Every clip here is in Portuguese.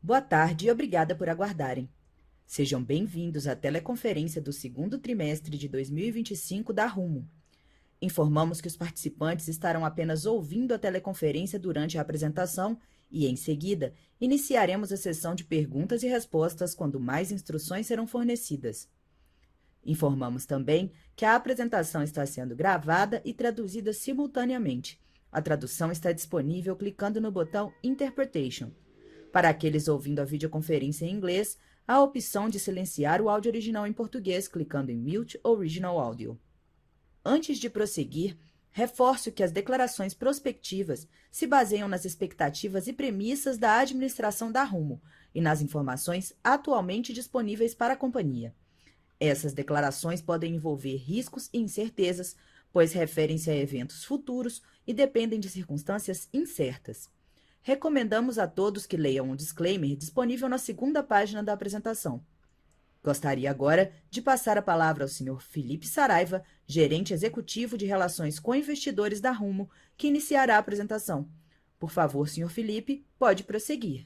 Boa tarde e obrigada por aguardarem. Sejam bem-vindos à teleconferência do segundo trimestre de 2025 da Rumo. Informamos que os participantes estarão apenas ouvindo a teleconferência durante a apresentação e, em seguida, iniciaremos a sessão de perguntas e respostas quando mais instruções serão fornecidas. Informamos também que a apresentação está sendo gravada e traduzida simultaneamente. A tradução está disponível clicando no botão Interpretation. Para aqueles ouvindo a videoconferência em inglês, há a opção de silenciar o áudio original em português clicando em Mute Original Audio. Antes de prosseguir, reforço que as declarações prospectivas se baseiam nas expectativas e premissas da administração da Rumo e nas informações atualmente disponíveis para a companhia. Essas declarações podem envolver riscos e incertezas, pois referem-se a eventos futuros e dependem de circunstâncias incertas. Recomendamos a todos que leiam o disclaimer disponível na segunda página da apresentação. Gostaria agora de passar a palavra ao Sr. Felipe Saraiva, gerente executivo de Relações com Investidores da Rumo, que iniciará a apresentação. Por favor, Sr. Felipe, pode prosseguir.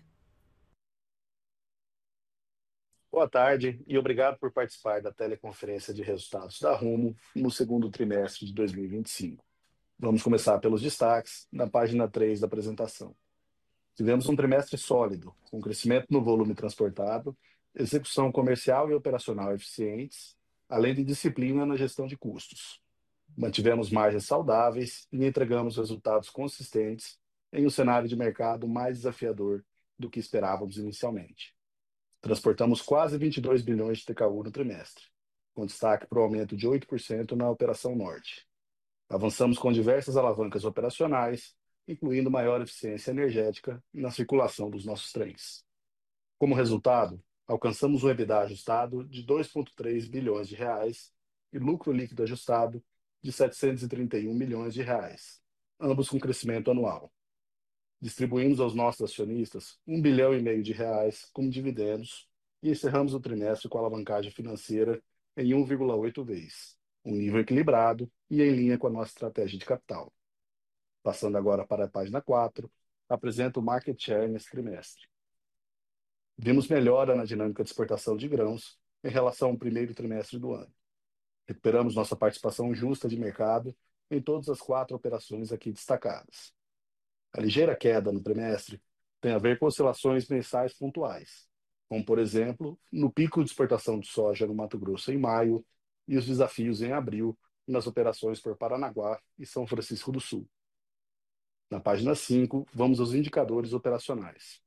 Boa tarde e obrigado por participar da teleconferência de resultados da Rumo no segundo trimestre de 2025. Vamos começar pelos destaques na página 3 da apresentação. Tivemos um trimestre sólido, com crescimento no volume transportado, execução comercial e operacional eficientes, além de disciplina na gestão de custos. Mantivemos margens saudáveis e entregamos resultados consistentes em um cenário de mercado mais desafiador do que esperávamos inicialmente. Transportamos quase 22 bilhões de TKU no trimestre, com destaque para o aumento de 8% na Operação Norte. Avançamos com diversas alavancas operacionais, incluindo maior eficiência energética na circulação dos nossos trens. Como resultado, alcançamos um EBITDA ajustado de 2,3 bilhões de reais e lucro líquido ajustado de 731 milhões de reais, ambos com crescimento anual. Distribuímos aos nossos acionistas 1,5 bilhão de reais como dividendos e encerramos o trimestre com alavancagem financeira em 1,8 vezes, um nível equilibrado e em linha com a nossa estratégia de capital. Passando agora para a página 4, apresento o market share nesse trimestre. Vimos melhora na dinâmica de exportação de grãos em relação ao primeiro trimestre do ano. Recuperamos nossa participação justa de mercado em todas as 4 operações aqui destacadas. A ligeira queda no trimestre tem a ver com oscilações mensais pontuais, como, por exemplo, no pico de exportação de soja no Mato Grosso em maio e os desafios em abril nas operações por Paranaguá e São Francisco do Sul. Na página 5, vamos aos indicadores operacionais.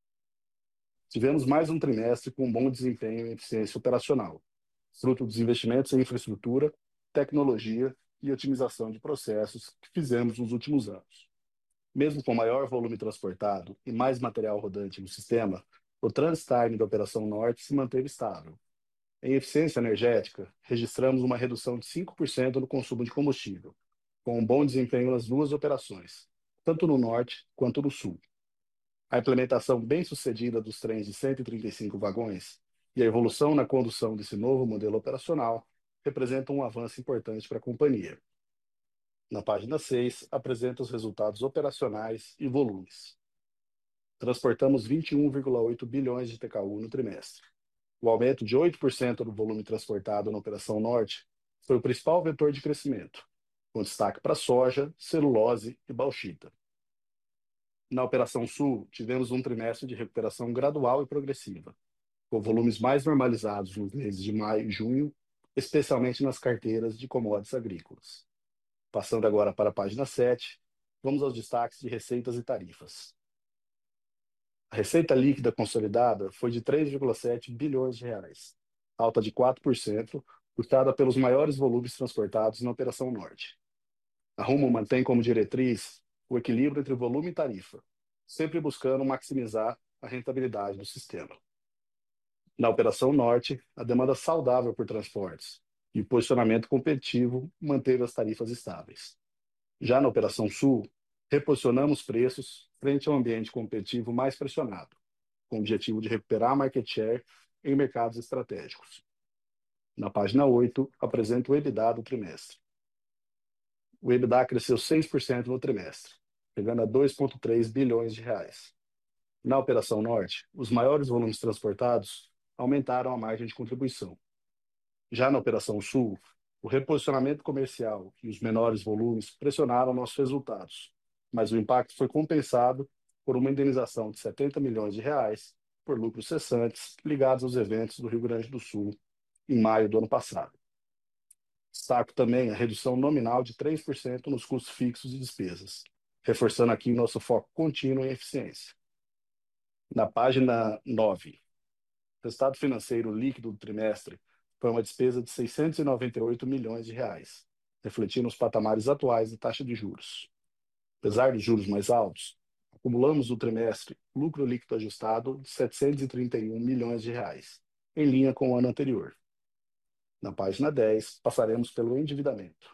Tivemos mais um trimestre com um bom desempenho em eficiência operacional, fruto dos investimentos em infraestrutura, tecnologia e otimização de processos que fizemos nos últimos anos. Mesmo com maior volume transportado e mais material rodante no sistema, o transit time da Operação Norte se manteve estável. Em eficiência energética, registramos uma redução de 5% no consumo de combustível, com um bom desempenho nas duas operações, tanto no Norte quanto no Sul. A implementação bem-sucedida dos trens de 135 vagões e a evolução na condução desse novo modelo operacional representam um avanço importante para a companhia. Na página 6, apresenta os resultados operacionais e volumes. Transportamos 21,8 bilhões de TKU no trimestre. O aumento de 8% do volume transportado na Operação Norte foi o principal vetor de crescimento, com destaque para soja, celulose e bauxita. Na Operação Sul, tivemos um trimestre de recuperação gradual e progressiva, com volumes mais normalizados nos meses de maio e junho, especialmente nas carteiras de commodities agrícolas. Passando agora para a página 7, vamos aos destaques de receitas e tarifas. A receita líquida consolidada foi de 3,7 bilhões de reais, alta de 4%, puxada pelos maiores volumes transportados na Operação Norte. A Rumo mantém como diretriz o equilíbrio entre volume e tarifa, sempre buscando maximizar a rentabilidade do sistema. Na Operação Norte, a demanda saudável por transportes e o posicionamento competitivo manteve as tarifas estáveis. Já na Operação Sul, reposicionamos preços frente ao ambiente competitivo mais pressionado, com o objetivo de recuperar a market share em mercados estratégicos. Na página 8, apresento o EBITDA do trimestre. O EBITDA cresceu 6% no trimestre, chegando a 2,3 bilhões de reais. Na Operação Norte, os maiores volumes transportados aumentaram a margem de contribuição. Já na Operação Sul, o reposicionamento comercial e os menores volumes pressionaram nossos resultados, mas o impacto foi compensado por uma indenização de R$ 70 milhões por lucros cessantes ligados aos eventos do Rio Grande do Sul em maio do ano passado. Destaco também a redução nominal de 3% nos custos fixos e despesas, reforçando aqui nosso foco contínuo em eficiência. Na página 9, resultado financeiro líquido do trimestre foi uma despesa de R$ 698 milhões, refletindo os patamares atuais da taxa de juros. Apesar dos juros mais altos, acumulamos no trimestre lucro líquido ajustado de R$ 731 milhões, em linha com o ano anterior. Na página 10, passaremos pelo endividamento.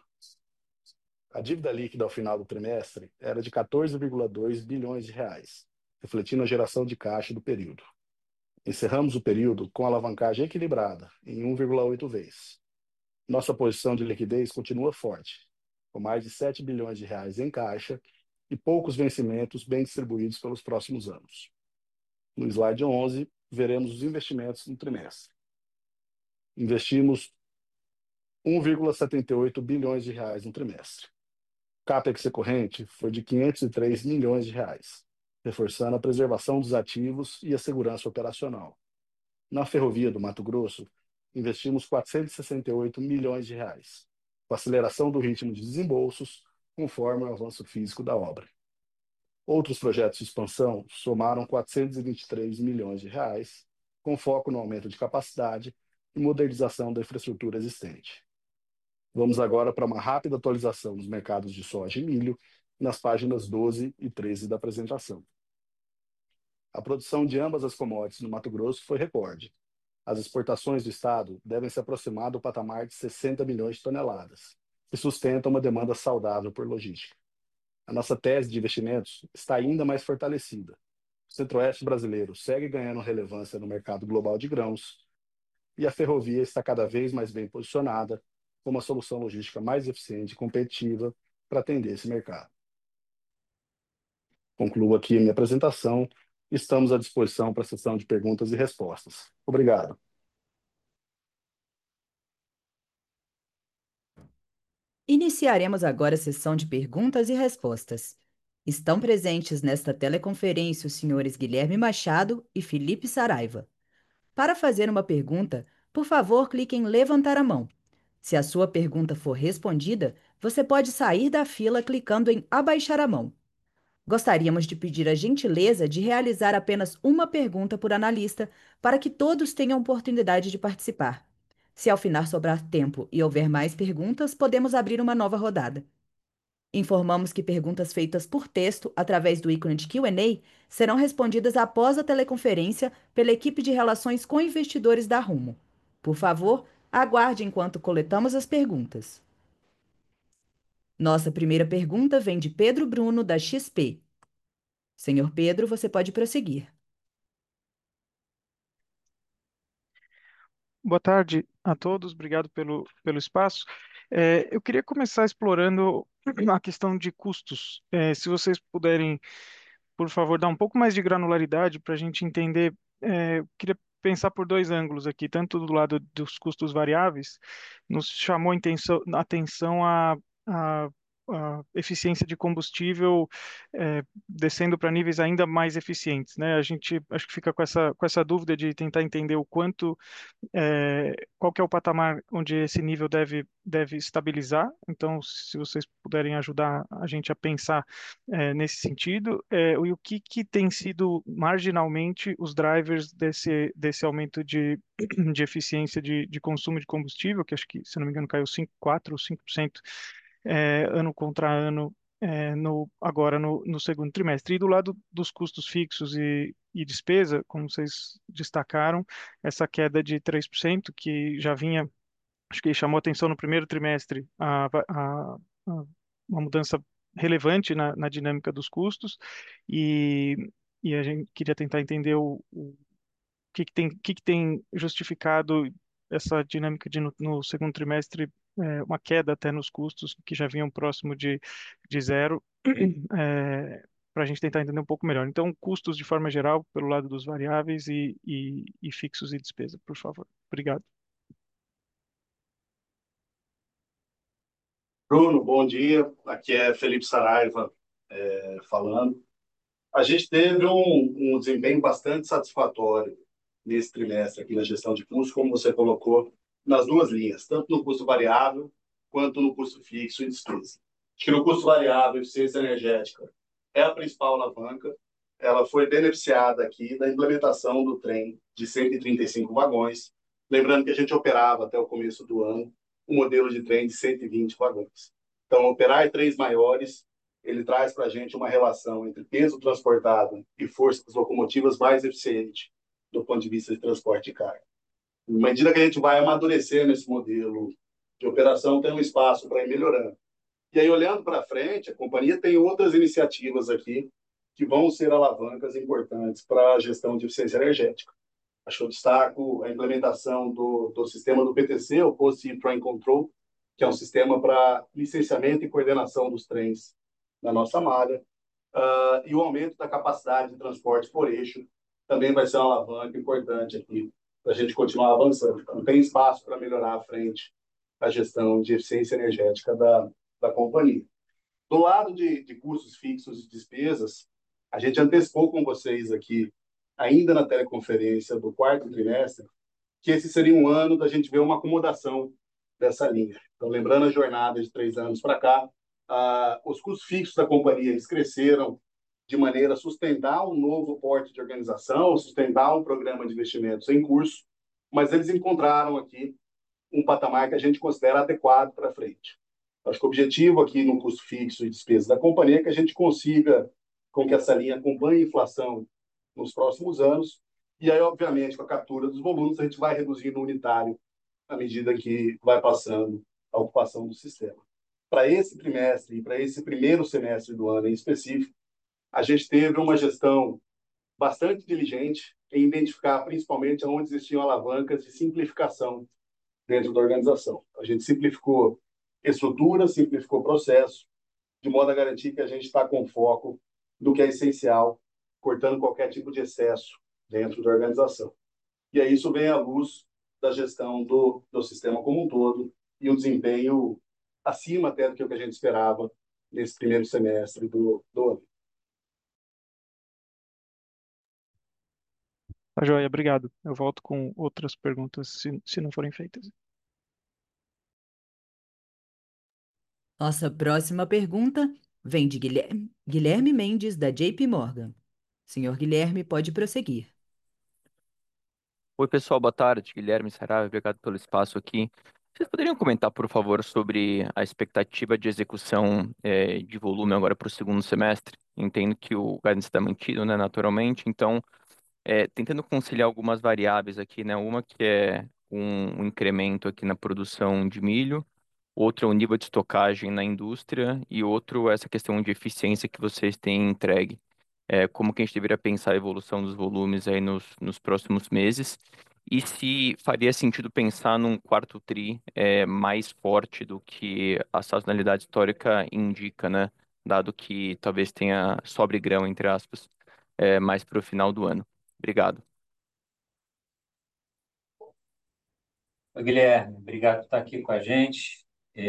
A dívida líquida ao final do trimestre era de R$ 14,2 bilhões, refletindo a geração de caixa do período. Encerramos o período com alavancagem equilibrada, em 1,8 vezes. Nossa posição de liquidez continua forte, com mais de R$ 7 bilhões em caixa e poucos vencimentos bem distribuídos pelos próximos anos. No slide 11, veremos os investimentos no trimestre. Investimos R$ 1,78 bilhões no trimestre. CAPEX recorrente foi de R$ 503 milhões, reforçando a preservação dos ativos e a segurança operacional. Na Ferrovia do Mato Grosso, investimos R$ 468 milhões, com aceleração do ritmo de desembolsos, conforme o avanço físico da obra. Outros projetos de expansão somaram R$ 423 milhões, com foco no aumento de capacidade e modernização da infraestrutura existente. Vamos agora para uma rápida atualização dos mercados de soja e milho, nas páginas 12 e 13 da apresentação. A produção de ambas as commodities no Mato Grosso foi recorde. As exportações do estado devem se aproximar do patamar de 60 milhões de toneladas, que sustenta uma demanda saudável por logística. A nossa tese de investimentos está ainda mais fortalecida. O Centro-Oeste brasileiro segue ganhando relevância no mercado global de grãos e a ferrovia está cada vez mais bem posicionada como a solução logística mais eficiente e competitiva para atender esse mercado. Concluo aqui a minha apresentação. Estamos à disposição para a sessão de perguntas e respostas. Obrigado. Iniciaremos agora a sessão de perguntas e respostas. Estão presentes nesta teleconferência os senhores Guilherme Machado e Felipe Saraiva. Para fazer uma pergunta, por favor, clique em levantar a mão. Se a sua pergunta for respondida, você pode sair da fila clicando em abaixar a mão. Gostaríamos de pedir a gentileza de realizar apenas uma pergunta por analista para que todos tenham oportunidade de participar. Se ao final sobrar tempo e houver mais perguntas, podemos abrir uma nova rodada. Informamos que perguntas feitas por texto através do ícone de Q&A serão respondidas após a teleconferência pela equipe de relações com investidores da Rumo. Por favor, aguarde enquanto coletamos as perguntas. Nossa primeira pergunta vem de Pedro Bruno, da XP. Senhor Pedro, você pode prosseguir. Boa tarde a todos, obrigado pelo espaço. Eu queria começar explorando a questão de custos. Se vocês puderem, por favor, dar um pouco mais de granularidade para a gente entender. Eu queria pensar por dois ângulos aqui, tanto do lado dos custos variáveis, nos chamou a atenção a eficiência de combustível descendo para níveis ainda mais eficientes, né? A gente acho que fica com essa dúvida de tentar entender o quanto qual que é o patamar onde esse nível deve estabilizar. Então, se vocês puderem ajudar a gente a pensar nesse sentido, e o que tem sido marginalmente os drivers desse aumento de eficiência de consumo de combustível, que acho que, se não me engano, caiu 4 ou 5% ano contra ano agora no segundo trimestre. E do lado dos custos fixos e despesa, como vocês destacaram, essa queda de 3% que já vinha, acho que chamou atenção no primeiro trimestre, uma mudança relevante na dinâmica dos custos, e, e a gente queria tentar entender o que tem justificado essa dinâmica no segundo trimestre, uma queda até nos custos que já vinham próximo de zero. para a gente tentar entender um pouco melhor. Então, custos de forma geral, pelo lado dos variáveis e fixos e despesa, por favor. Obrigado. Bruno, bom dia. Aqui é Felipe Saraiva, falando. A gente teve um desempenho bastante satisfatório nesse trimestre aqui na gestão de custos, como você colocou, nas duas linhas, tanto no custo variável quanto no custo fixo e despesa. Acho que no custo variável, eficiência energética é a principal alavanca. Ela foi beneficiada aqui da implementação do trem de 135 vagões. Lembrando que a gente operava até o começo do ano um modelo de trem de 120 vagões. Então, operar trens maiores, ele traz para a gente uma relação entre peso transportado e força das locomotivas mais eficiente do ponto de vista de transporte de carga. À medida que a gente vai amadurecendo esse modelo de operação, tem um espaço para ir melhorando. E aí, olhando para frente, a companhia tem outras iniciativas aqui que vão ser alavancas importantes para a gestão de eficiência energética. Acho que eu destaco a implementação do sistema do PTC, o Post Train Control, que é um sistema para licenciamento e coordenação dos trens na nossa malha, e o aumento da capacidade de transporte por eixo também vai ser uma alavanca importante aqui para a gente continuar avançando. Então, tem espaço para melhorar à frente a gestão de eficiência energética da companhia. Do lado de custos fixos e despesas, a gente antecipou com vocês aqui, ainda na teleconferência do quarto trimestre, que esse seria um ano da gente ver uma acomodação dessa linha. Então, lembrando a jornada de 3 anos para cá, os custos fixos da companhia eles cresceram de maneira a sustentar um novo porte de organização, sustentar um programa de investimentos em curso, mas eles encontraram aqui um patamar que a gente considera adequado para frente. Acho que o objetivo aqui no custo fixo e despesa da companhia é que a gente consiga com que essa linha acompanhe a inflação nos próximos anos, e aí, obviamente, com a captura dos volumes, a gente vai reduzindo o unitário à medida que vai passando a ocupação do sistema. Para esse trimestre e para esse primeiro semestre do ano em específico, a gente teve uma gestão bastante diligente em identificar principalmente onde existiam alavancas de simplificação dentro da organização. A gente simplificou estrutura, simplificou processo, de modo a garantir que a gente está com foco no que é essencial, cortando qualquer tipo de excesso dentro da organização. E aí isso vem à luz da gestão do sistema como um todo e um desempenho acima até do que a gente esperava nesse primeiro semestre do ano. Tá joia, obrigado. Eu volto com outras perguntas se não forem feitas. Nossa próxima pergunta vem de Guilherme Mendes, da JP Morgan. Senhor Guilherme, pode prosseguir. Oi, pessoal, boa tarde. Guilherme Saraiva, obrigado pelo espaço aqui. Vocês poderiam comentar, por favor, sobre a expectativa de execução de volume agora para o segundo semestre? Entendo que o guidance está mantido, né, naturalmente, então, tentando conciliar algumas variáveis aqui, né, uma que é um incremento aqui na produção de milho, outro é o nível de estocagem na indústria e outro é essa questão de eficiência que vocês têm entregue. Como que a gente deveria pensar a evolução dos volumes aí nos próximos meses e se faria sentido pensar num quarto tri mais forte do que a sazonalidade histórica indica, né? Dado que talvez tenha sobre grão, entre aspas, mais para o final do ano. Obrigado. Oi, Guilherme, obrigado por estar aqui com a gente.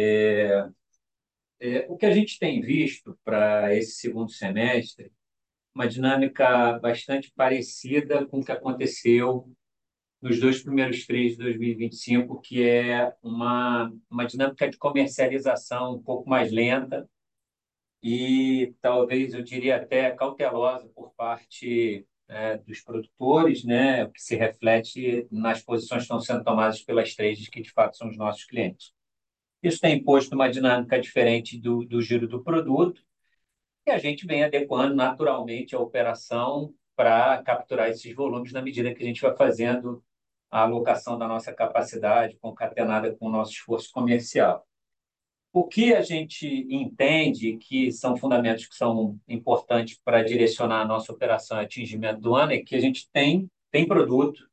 O que a gente tem visto para esse segundo semestre, uma dinâmica bastante parecida com o que aconteceu nos dois primeiros trimestres de 2025, que é uma dinâmica de comercialização um pouco mais lenta e talvez eu diria até cautelosa por parte dos produtores, né, o que se reflete nas posições que estão sendo tomadas pelas trades que de fato são os nossos clientes. Isso tem imposto uma dinâmica diferente do giro do produto e a gente vem adequando naturalmente a operação para capturar esses volumes na medida que a gente vai fazendo a alocação da nossa capacidade concatenada com o nosso esforço comercial. O que a gente entende que são fundamentos que são importantes para direcionar a nossa operação e atingimento do ano é que a gente tem produto.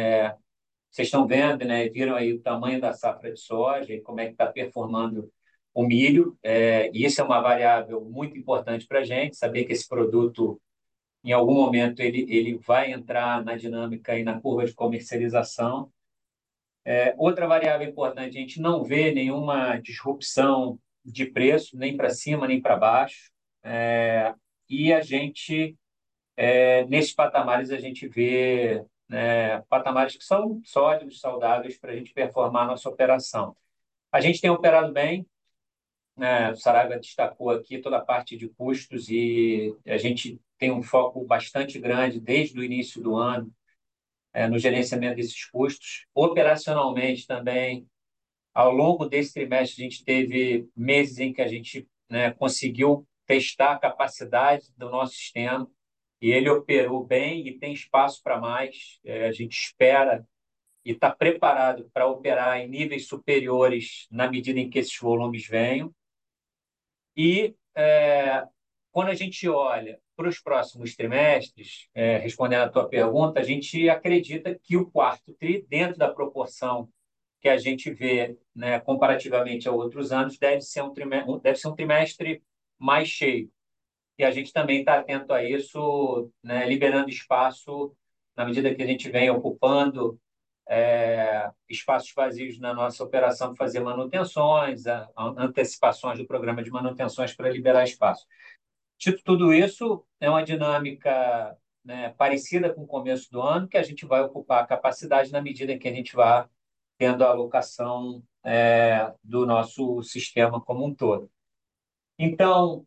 Vocês estão vendo, né? Viram aí o tamanho da safra de soja e como é que está performando o milho, e isso é uma variável muito importante para a gente, saber que esse produto, em algum momento, ele vai entrar na dinâmica e na curva de comercialização. Outra variável importante, a gente não vê nenhuma disrupção de preço, nem para cima, nem para baixo. E a gente, nesses patamares, a gente vê patamares que são sólidos, saudáveis para a gente performar a nossa operação. A gente tem operado bem, né? O Saraiva destacou aqui toda a parte de custos e a gente tem um foco bastante grande desde o início do ano no gerenciamento desses custos. Operacionalmente também, ao longo desse trimestre, a gente teve meses em que a gente, conseguiu testar a capacidade do nosso sistema e ele operou bem e tem espaço para mais. A gente espera e está preparado para operar em níveis superiores na medida em que esses volumes venham. E quando a gente olha para os próximos trimestres, respondendo à tua pergunta, a gente acredita que o quarto tri, dentro da proporção que a gente vê, né, comparativamente a outros anos, deve ser um trimestre mais cheio. E a gente também está atento a isso, né, liberando espaço na medida que a gente vem ocupando espaços vazios na nossa operação para fazer manutenções, antecipações do programa de manutenções para liberar espaço. Dito tudo isso, é uma dinâmica, né, parecida com o começo do ano, que a gente vai ocupar a capacidade na medida em que a gente vai tendo a alocação do nosso sistema como um todo. Então,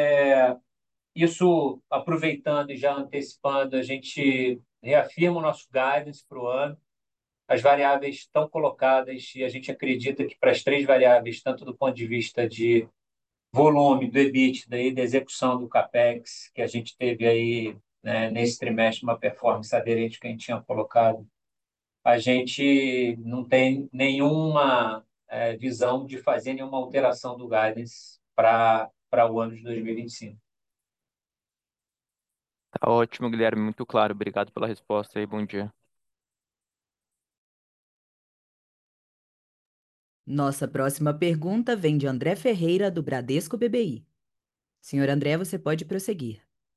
isso, aproveitando e já antecipando, a gente reafirma o nosso guidance para o ano. As variáveis estão colocadas e a gente acredita que para as três variáveis, tanto do ponto de vista de volume do EBITDA e da execução do CAPEX, que a gente teve aí, né, nesse trimestre, uma performance aderente que a gente tinha colocado, a gente não tem nenhuma visão de fazer nenhuma alteração do guidance para o ano de 2025. Tá ótimo, Guilherme, muito claro. Obrigado pela resposta aí, bom dia. Nossa próxima pergunta vem de André Ferreira, do Bradesco BBI. Senhor André, você pode prosseguir.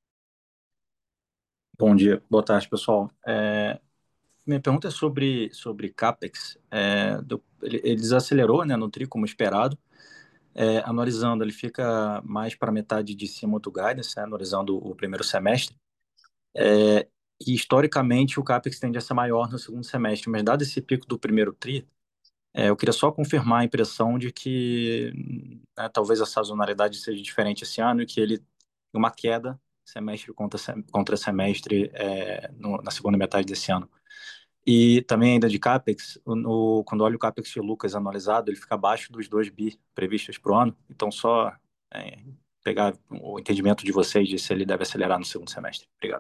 Bom dia, boa tarde, pessoal. Minha pergunta é sobre CAPEX. Ele desacelerou, né, no TRI, como esperado. Analisando, ele fica mais para a metade de cima do guidance, né, analisando o primeiro semestre. E, historicamente, o CAPEX tende a ser maior no segundo semestre, mas dado esse pico do primeiro TRI, eu queria só confirmar a impressão de que, né, talvez a sazonalidade seja diferente esse ano e que ele uma queda semestre contra semestre na segunda metade desse ano. E também ainda de CAPEX, quando olho o CAPEX de Lucas anualizado, ele fica abaixo dos 2 bi previstos para o ano. Então, só pegar o entendimento de vocês de se ele deve acelerar no segundo semestre. Obrigado.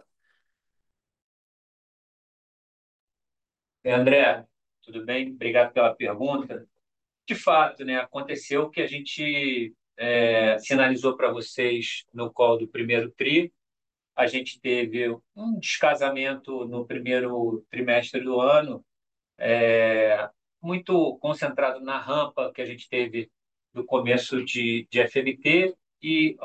André, tudo bem? Obrigado pela pergunta. De fato, né, aconteceu o que a gente sinalizou para vocês no call do primeiro TRI. A gente teve um descasamento no primeiro trimestre do ano, muito concentrado na rampa que a gente teve do começo de FMT e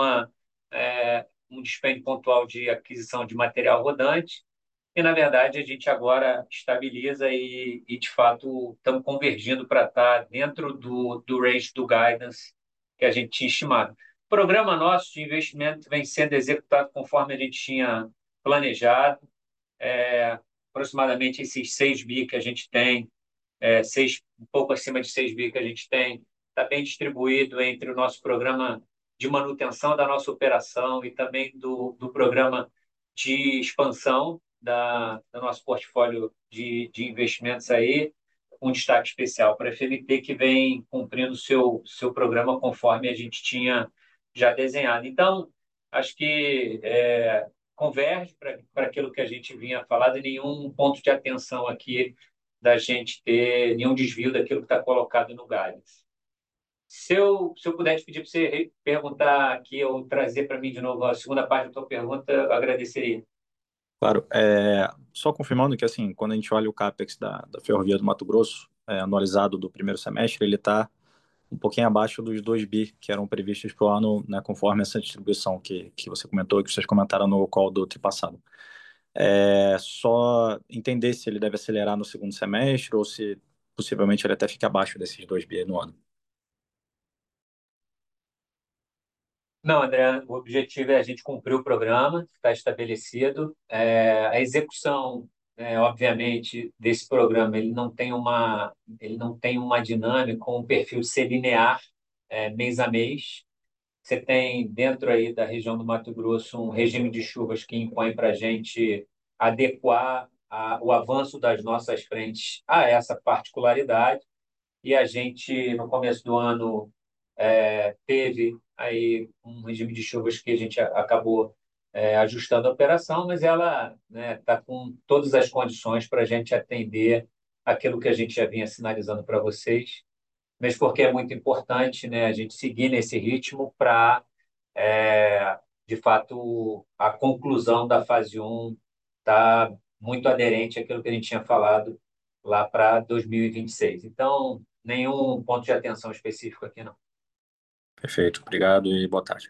um dispêndio pontual de aquisição de material rodante. E, na verdade, a gente agora estabiliza de fato, estamos convergindo para estar dentro do range do guidance que a gente tinha estimado. O programa nosso de investimento vem sendo executado conforme a gente tinha planejado. Aproximadamente esses 6 bi que a gente tem, um pouco acima de 6 bi que a gente tem, está bem distribuído entre o nosso programa de manutenção da nossa operação e também do programa de expansão do nosso portfólio de investimentos aí, um destaque especial para a FMT, que vem cumprindo o seu programa conforme a gente tinha já desenhado. Então, acho que converge para aquilo que a gente vinha falando e nenhum ponto de atenção aqui da gente ter nenhum desvio daquilo que está colocado no guidance. Se eu puder te pedir para você perguntar aqui ou trazer para mim de novo a segunda parte da tua pergunta, eu agradeceria. Claro, só confirmando que, assim, quando a gente olha o CAPEX da Ferrovia do Mato Grosso, anualizado do primeiro semestre, ele está um pouquinho abaixo dos 2 bi que eram previstos para o ano, né, conforme essa distribuição que você comentou, que vocês comentaram no call do tri passado. Só entender se ele deve acelerar no segundo semestre ou se possivelmente ele até fica abaixo desses 2 bi no ano. Não, André, o objetivo é a gente cumprir o programa que está estabelecido. A execução, obviamente, desse programa, ele não tem uma dinâmica, um perfil ser linear, mês a mês. Você tem dentro aí da região do Mato Grosso um regime de chuvas que impõe para a gente adequar o avanço das nossas frentes a essa particularidade. E a gente, no começo do ano, teve aí um regime de chuvas que a gente acabou ajustando a operação, mas ela está com todas as condições para a gente atender aquilo que a gente já vinha sinalizando para vocês, mas porque é muito importante, né, a gente seguir nesse ritmo para, de fato, a conclusão da fase 1 está muito aderente àquilo que a gente tinha falado lá para 2026. Então, nenhum ponto de atenção específico aqui, não. Perfeito, obrigado e boa tarde.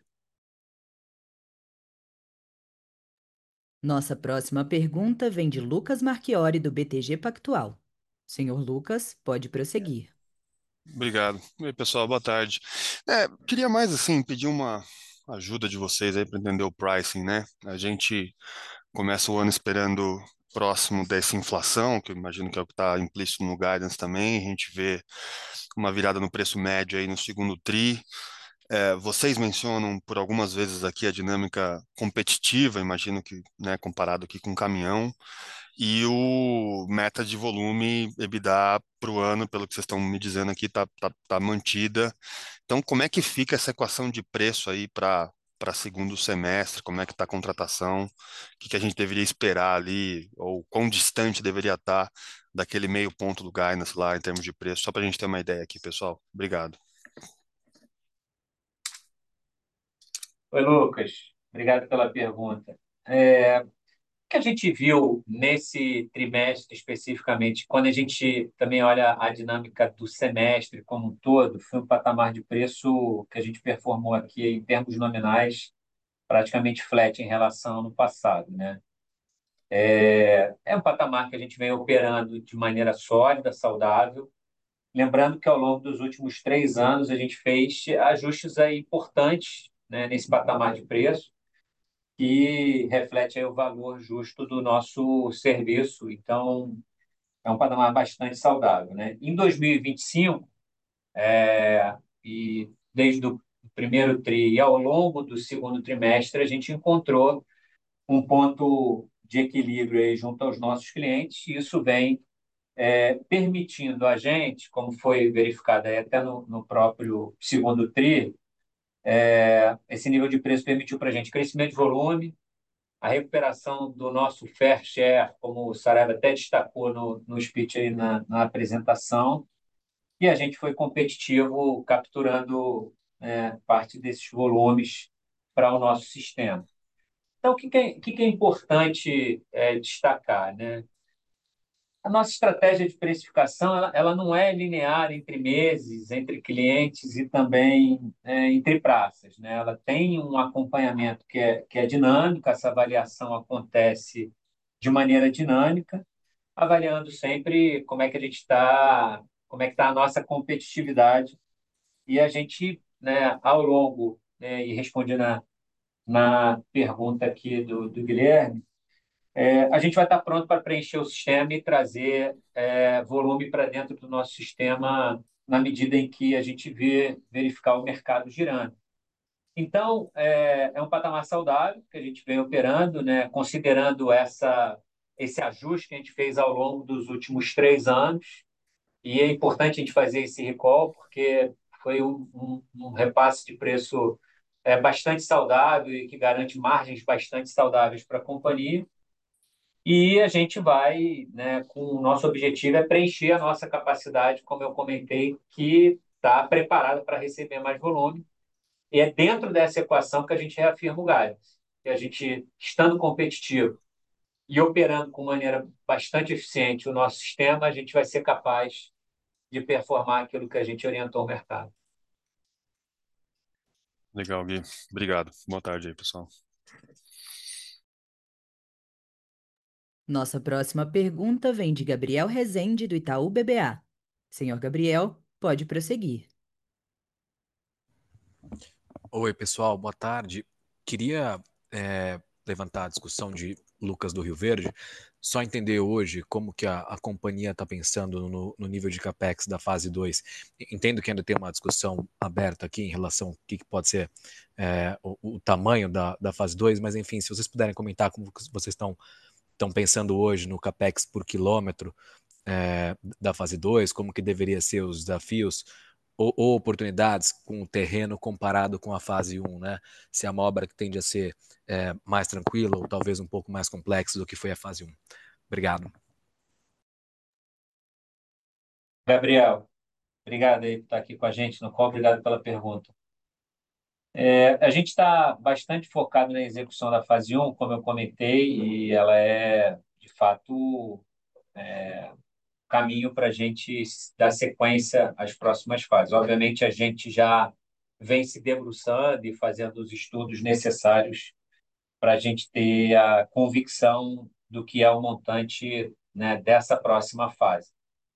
Nossa próxima pergunta vem de Lucas Marchiori, do BTG Pactual. Senhor Lucas, pode prosseguir. Obrigado. E aí, pessoal, boa tarde. Queria mais assim pedir uma ajuda de vocês aí para entender o pricing, né? A gente começa o ano esperando próximo dessa inflação, que eu imagino que é o que está implícito no guidance também. A gente vê uma virada no preço médio aí no segundo tri. Vocês mencionam por algumas vezes aqui a dinâmica competitiva, imagino que, né, comparado aqui com o caminhão. E o meta de volume EBITDA para o ano, pelo que vocês estão me dizendo aqui, tá mantida. Então, como é que fica essa equação de preço aí para segundo semestre? Como é que está a contratação? O que a gente deveria esperar ali? Ou quão distante deveria estar daquele meio ponto do guidance lá em termos de preço? Só para a gente ter uma ideia aqui, pessoal. Obrigado. Oi, Lucas. Obrigado pela pergunta. O que a gente viu nesse trimestre especificamente, quando a gente também olha a dinâmica do semestre como um todo, foi um patamar de preço que a gente performou aqui em termos nominais praticamente flat em relação ao ano passado, né? É um patamar que a gente vem operando de maneira sólida, saudável. Lembrando que ao longo dos últimos 3 anos a gente fez ajustes aí importantes, né, nesse patamar de preço, que reflete aí o valor justo do nosso serviço. Então, é um patamar bastante saudável, né? Em 2025, e desde o primeiro tri e ao longo do segundo trimestre, a gente encontrou um ponto de equilíbrio aí junto aos nossos clientes, e isso vem permitindo a gente, como foi verificado aí até no próprio segundo tri, esse nível de preço permitiu para a gente crescimento de volume, a recuperação do nosso fair share, como o Saraiva até destacou no speech aí na apresentação, e a gente foi competitivo capturando parte desses volumes para o nosso sistema. Então, o que é importante destacar, né? A nossa estratégia de precificação ela não é linear entre meses, entre clientes e também entre praças, né? Ela tem um acompanhamento que é dinâmico, essa avaliação acontece de maneira dinâmica, avaliando sempre como é que a gente está, como é que está a nossa competitividade. E a gente, né, ao longo, né, e respondendo na pergunta aqui do Guilherme, a gente vai estar pronto para preencher o sistema e trazer volume para dentro do nosso sistema na medida em que a gente verificar o mercado girando. Então, é um patamar saudável que a gente vem operando, né, considerando esse ajuste que a gente fez ao longo dos últimos 3 anos. E é importante a gente fazer esse recall, porque foi um repasse de preço bastante saudável e que garante margens bastante saudáveis para a companhia. E a gente vai, né, com o nosso objetivo é preencher a nossa capacidade, como eu comentei, que está preparada para receber mais volume. E é dentro dessa equação que a gente reafirma o guidance. Que a gente, estando competitivo e operando com maneira bastante eficiente o nosso sistema, a gente vai ser capaz de performar aquilo que a gente orientou o mercado. Legal, Gui. Obrigado. Boa tarde aí, pessoal. Nossa próxima pergunta vem de Gabriel Rezende, do Itaú BBA. Senhor Gabriel, pode prosseguir. Oi, pessoal, boa tarde. Queria levantar a discussão de Lucas do Rio Verde, só entender hoje como que a companhia está pensando no nível de CAPEX da fase 2. Entendo que ainda tem uma discussão aberta aqui em relação ao que pode ser o tamanho da fase 2, mas enfim, se vocês puderem comentar como vocês estão pensando hoje no CAPEX por quilômetro da fase 2, como que deveria ser os desafios ou oportunidades com o terreno comparado com a fase 1, né? Se é uma obra que tende a ser mais tranquila ou talvez um pouco mais complexa do que foi a fase 1. Obrigado. Gabriel, obrigado aí por estar aqui com a gente no call, obrigado pela pergunta. A gente está bastante focado na execução da fase 1, como eu comentei, e ela é, de fato, caminho para a gente dar sequência às próximas fases. Obviamente, a gente já vem se debruçando e fazendo os estudos necessários para a gente ter a convicção do que é o montante, né, dessa próxima fase.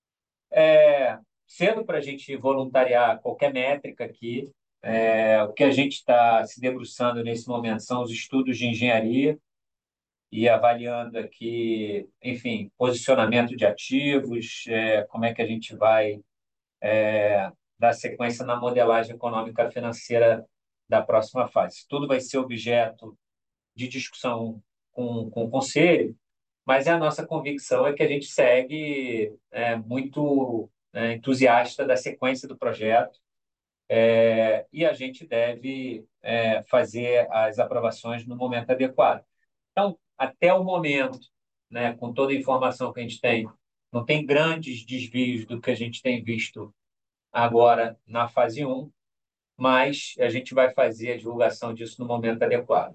Cedo para a gente voluntariar qualquer métrica aqui. O que a gente está se debruçando nesse momento são os estudos de engenharia e avaliando aqui, enfim, posicionamento de ativos, como é que a gente vai dar sequência na modelagem econômica financeira da próxima fase. Tudo vai ser objeto de discussão com o conselho, mas a nossa convicção é que a gente segue muito entusiasta da sequência do projeto, e a gente deve fazer as aprovações no momento adequado. Então, até o momento, né, com toda a informação que a gente tem, não tem grandes desvios do que a gente tem visto agora na fase 1, mas a gente vai fazer a divulgação disso no momento adequado.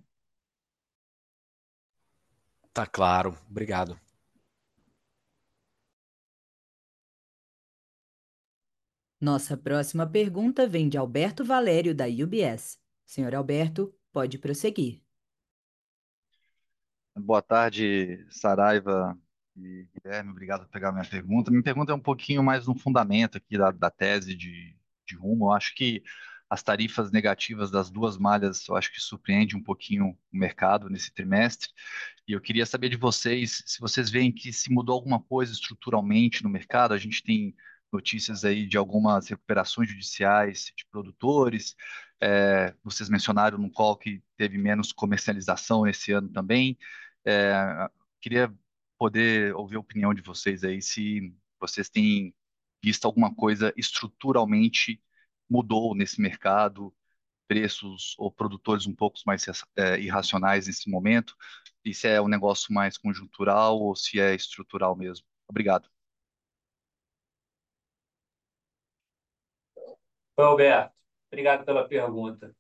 Tá claro, obrigado. Nossa próxima pergunta vem de Alberto Valério, da UBS. Senhor Alberto, pode prosseguir. Boa tarde, Saraiva e Guilherme. Obrigado por pegar minha pergunta. Minha pergunta é um pouquinho mais no fundamento aqui da tese de Rumo. Eu acho que as tarifas negativas das duas malhas, eu acho que surpreende um pouquinho o mercado nesse trimestre. E eu queria saber de vocês se vocês veem que se mudou alguma coisa estruturalmente no mercado. A gente tem notícias aí de algumas recuperações judiciais de produtores. Vocês mencionaram no call que teve menos comercialização esse ano também. Queria poder ouvir a opinião de vocês aí, se vocês têm visto alguma coisa estruturalmente mudou nesse mercado, preços ou produtores um pouco mais irracionais nesse momento, e se é um negócio mais conjuntural ou se é estrutural mesmo. Obrigado. Oi, Alberto, obrigado pela pergunta.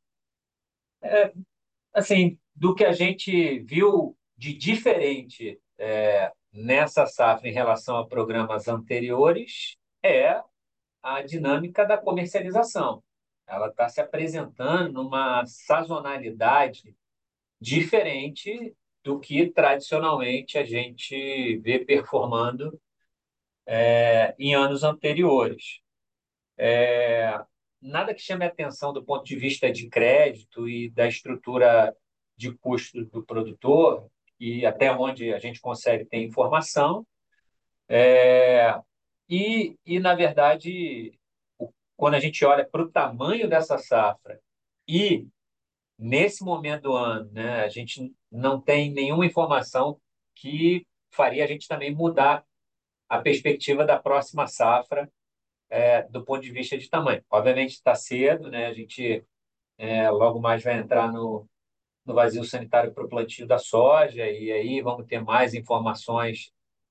Assim, do que a gente viu de diferente nessa safra em relação a programas anteriores é a dinâmica da comercialização. Ela está se apresentando numa sazonalidade diferente do que tradicionalmente a gente vê performando em anos anteriores. Nada que chame a atenção do ponto de vista de crédito e da estrutura de custo do produtor, e até onde a gente consegue ter informação. Na verdade, quando a gente olha para o tamanho dessa safra e nesse momento do ano, né, a gente não tem nenhuma informação que faria a gente também mudar a perspectiva da próxima safra do ponto de vista de tamanho. Obviamente está cedo, né, a gente logo mais vai entrar no vazio sanitário para o plantio da soja, e aí vamos ter mais informações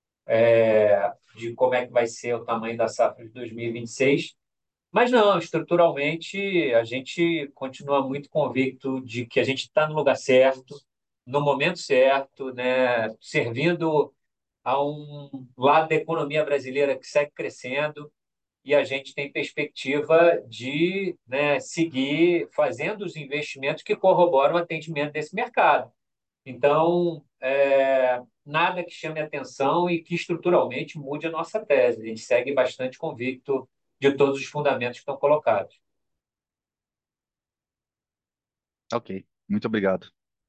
de como é que vai ser o tamanho da safra de 2026. Mas não, estruturalmente, a gente continua muito convicto de que a gente está no lugar certo, no momento certo, né, servindo a um lado da economia brasileira que segue crescendo, e a gente tem perspectiva de, né, seguir fazendo os investimentos que corroboram o atendimento desse mercado. Então, nada que chame atenção e que estruturalmente mude a nossa tese. A gente segue bastante convicto de todos os fundamentos que estão colocados. Ok, muito obrigado.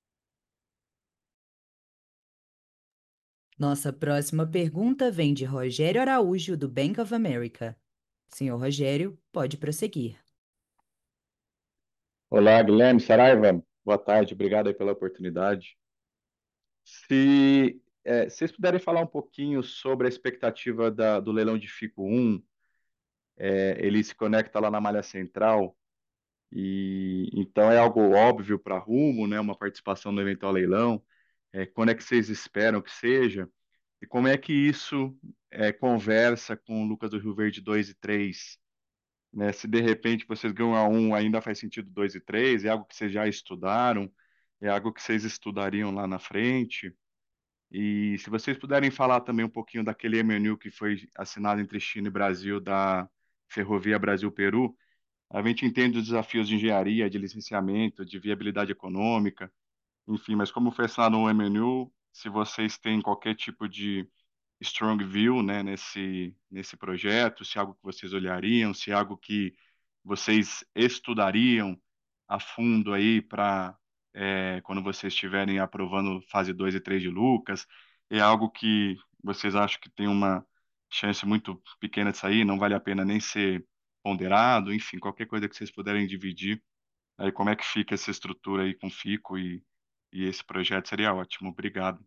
Nossa próxima pergunta vem de Rogério Araújo, do Bank of America. Senhor Rogério, pode prosseguir. Olá, Guilherme Saraiva. Boa tarde, obrigado aí pela oportunidade. Se vocês puderem falar um pouquinho sobre a expectativa do leilão de FICO 1, ele se conecta lá na malha central, e então é algo óbvio para Rumo, né, uma participação no eventual leilão. Quando é que vocês esperam que seja? E como é que isso conversa com o Lucas do Rio Verde 2 e 3? Né? Se de repente vocês ganham a um, ainda faz sentido 2 e 3? É algo que vocês já estudaram? É algo que vocês estudariam lá na frente? E se vocês puderem falar também um pouquinho daquele MOU que foi assinado entre China e Brasil da Ferrovia Brasil-Peru, a gente entende os desafios de engenharia, de licenciamento, de viabilidade econômica, enfim, mas como foi assinado um MOU, se vocês têm qualquer tipo de strong view, né, nesse projeto, se é algo que vocês olhariam, se é algo que vocês estudariam a fundo aí para quando vocês estiverem aprovando fase 2 e 3 de Lucas, é algo que vocês acham que tem uma chance muito pequena de sair, não vale a pena nem ser ponderado, enfim, qualquer coisa que vocês puderem dividir, aí como é que fica essa estrutura aí com o FICO e esse projeto seria ótimo. Obrigado.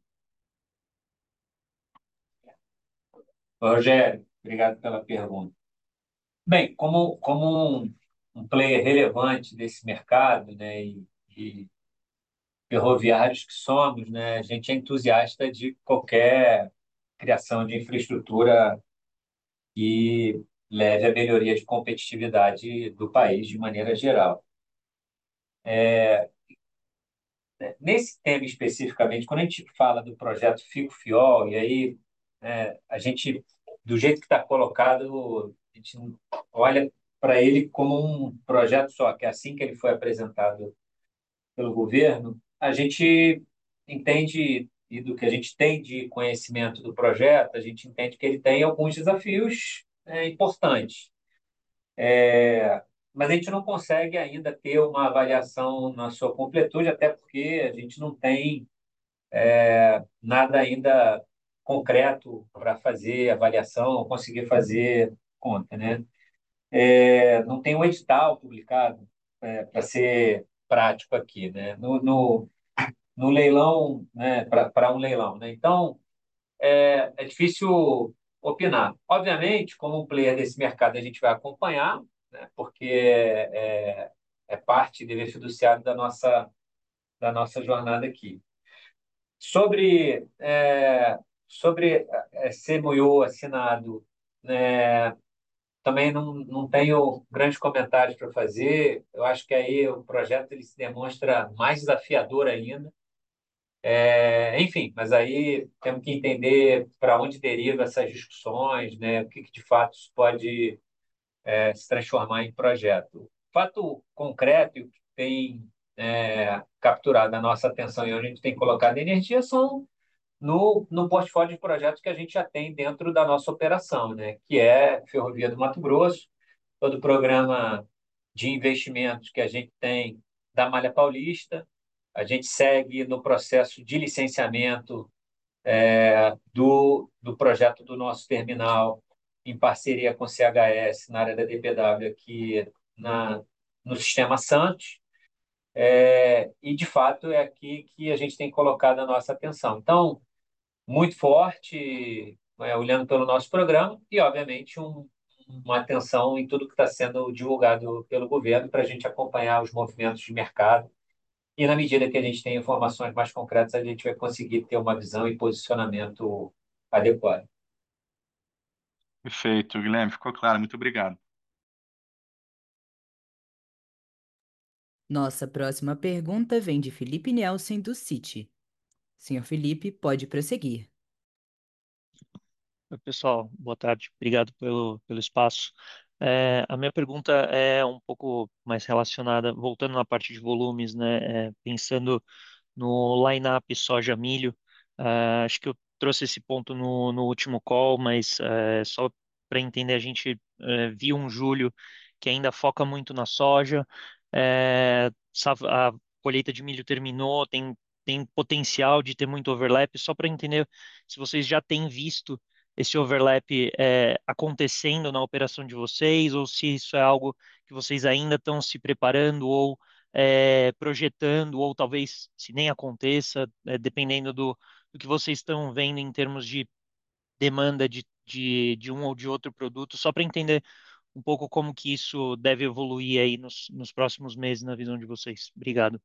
Rogério, obrigado pela pergunta. Bem, como um player relevante desse mercado, né, e ferroviários que somos, né, a gente é entusiasta de qualquer criação de infraestrutura que leve à melhoria de competitividade do país de maneira geral. Nesse tema especificamente, quando a gente fala do projeto Fico-Fiol, e aí a gente, do jeito que está colocado, a gente olha para ele como um projeto só, que é assim que ele foi apresentado pelo governo, a gente entende, e do que a gente tem de conhecimento do projeto, a gente entende que ele tem alguns desafios importantes. Mas a gente não consegue ainda ter uma avaliação na sua completude, até porque a gente não tem nada ainda concreto para fazer avaliação, conseguir fazer conta, né? Não tem um edital publicado para ser prático aqui, né? No leilão, né? Para um leilão, né? Então, é difícil opinar. Obviamente, como um player desse mercado, a gente vai acompanhar, né? Porque é parte, dever fiduciário da nossa jornada aqui. Sobre CMU assinado, né, também não tenho grandes comentários para fazer. Eu acho que aí o projeto ele se demonstra mais desafiador ainda. Enfim, mas aí temos que entender para onde deriva essas discussões, né, o que de fato isso pode se transformar em projeto. O fato concreto e o que tem capturado a nossa atenção e onde a gente tem colocado energia são no portfólio de projetos que a gente já tem dentro da nossa operação, né? Que é Ferrovia do Mato Grosso, todo o programa de investimentos que a gente tem da Malha Paulista. A gente segue no processo de licenciamento do projeto do nosso terminal em parceria com o CHS na área da DPW aqui no Sistema Santos. E, de fato, é aqui que a gente tem colocado a nossa atenção. Então, muito forte, olhando pelo nosso programa e, obviamente, uma atenção em tudo que está sendo divulgado pelo governo para a gente acompanhar os movimentos de mercado. E, na medida que a gente tem informações mais concretas, a gente vai conseguir ter uma visão e posicionamento adequado. Perfeito, Guilherme, ficou claro, muito obrigado. Nossa próxima pergunta vem de Felipe Nelson, do Citi. Senhor Felipe, pode prosseguir. Oi, pessoal, boa tarde. Obrigado pelo espaço. A minha pergunta é um pouco mais relacionada, voltando na parte de volumes, né? Pensando no line-up soja-milho. Acho que eu trouxe esse ponto no último call, mas só para entender, a gente viu um julho que ainda foca muito na soja. A colheita de milho terminou, tem potencial de ter muito overlap. Só para entender se vocês já têm visto esse overlap acontecendo na operação de vocês, ou se isso é algo que vocês ainda estão se preparando ou projetando, ou talvez se nem aconteça, dependendo do que vocês estão vendo em termos de demanda de um ou de outro produto, só para entender um pouco como que isso deve evoluir aí nos próximos meses na visão de vocês. Obrigado.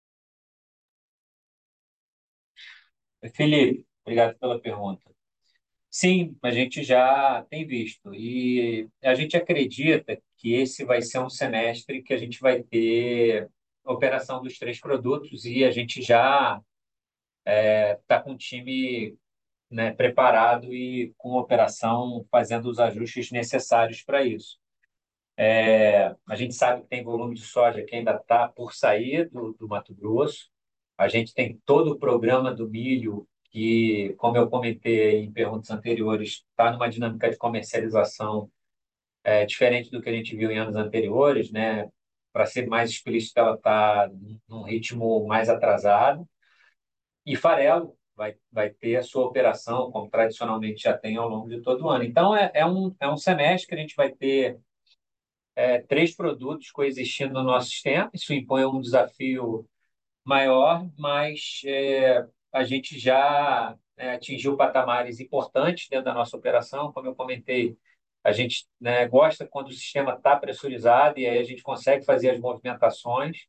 Felipe, obrigado pela pergunta. Sim, a gente já tem visto e a gente acredita que esse vai ser um semestre que a gente vai ter a operação dos três produtos e a gente já está com o time, né, preparado e com a operação fazendo os ajustes necessários para isso. A gente sabe que tem volume de soja que ainda está por sair do Mato Grosso. A gente tem todo o programa do milho que, como eu comentei em perguntas anteriores, está numa dinâmica de comercialização diferente do que a gente viu em anos anteriores, né? Para ser mais explícito, ela está num ritmo mais atrasado. E farelo vai ter a sua operação, como tradicionalmente já tem ao longo de todo o ano. Então, é um semestre que a gente vai ter três produtos coexistindo no nosso sistema. Isso impõe um desafio maior, mas a gente já atingiu patamares importantes dentro da nossa operação. Como eu comentei, a gente, né, gosta quando o sistema está pressurizado e aí a gente consegue fazer as movimentações.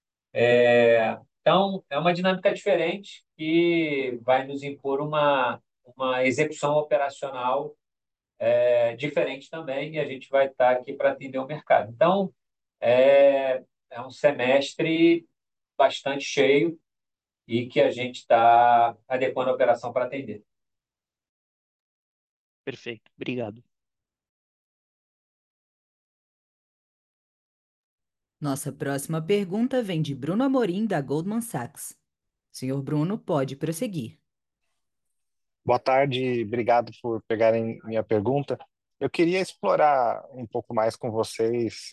Então, é uma dinâmica diferente que vai nos impor uma execução operacional diferente também, e a gente vai estar aqui para atender o mercado. Então, é um semestre bastante cheio e que a gente está adequando a operação para atender. Perfeito, obrigado. Nossa próxima pergunta vem de Bruno Amorim, da Goldman Sachs. Senhor Bruno, pode prosseguir. Boa tarde, obrigado por pegarem minha pergunta. Eu queria explorar um pouco mais com vocês